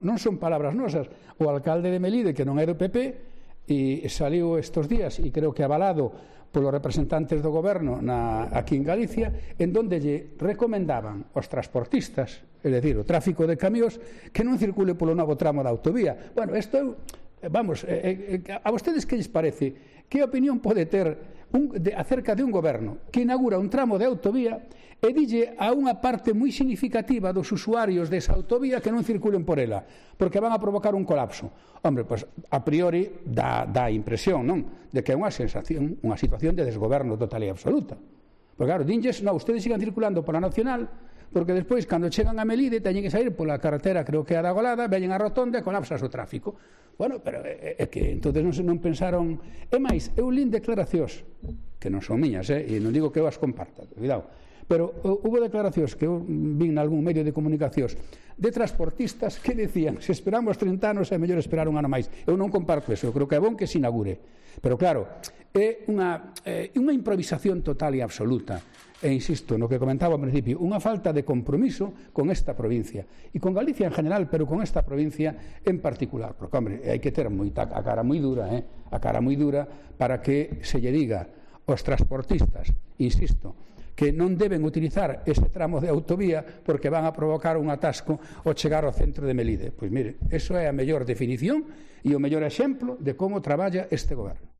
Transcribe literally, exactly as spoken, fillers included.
Non son palabras nosas. O alcalde de Melide, que non é do P P, e saliu estes días, e creo que avalado polos representantes do goberno na, aquí en Galicia, en donde lle recomendaban aos transportistas, é dicir, o tráfico de camións, que non circule polo novo tramo da autovía. Bueno, isto, vamos, eh, eh, a vostedes que lles parece? Que opinión pode ter un, de, acerca de un goberno que inaugura un tramo de autovía e dille a unha parte moi significativa dos usuarios desa autovía que non circulen por ela, porque van a provocar un colapso? Hombre, pois a priori dá, dá impresión, non? De que é unha sensación, unha situación de desgoberno total e absoluta. Porque claro, dinlles, non, ustedes sigan circulando pola Nacional, porque despois, cando chegan a Melide, teñen que sair pola carretera, creo que é a da Golada, veñen a rotonda e colapsas o tráfico. Bueno, pero é, é que entonces non, non pensaron... É máis, eu lín declaracións, que non son miñas, eh, e non digo que eu as comparta, cuidado, pero hubo declaracións que eu vin nalgún medio de comunicacións de transportistas que decían, se esperamos trinta anos é mellor esperar un ano máis. Eu non comparto eso, eu creo que é bon que se inaugure, pero claro, é unha, é unha improvisación total e absoluta. E insisto, no que comentaba ao principio, unha falta de compromiso con esta provincia e con Galicia en general, pero con esta provincia en particular, porque, hombre, hai que ter moita, a cara moi dura, eh? a cara moi dura para que se lle diga aos transportistas, insisto, que non deben utilizar ese tramo de autovía porque van a provocar un atasco ao chegar ao centro de Melide. Pois mire, eso é a mellor definición e o mellor exemplo de como traballa este goberno.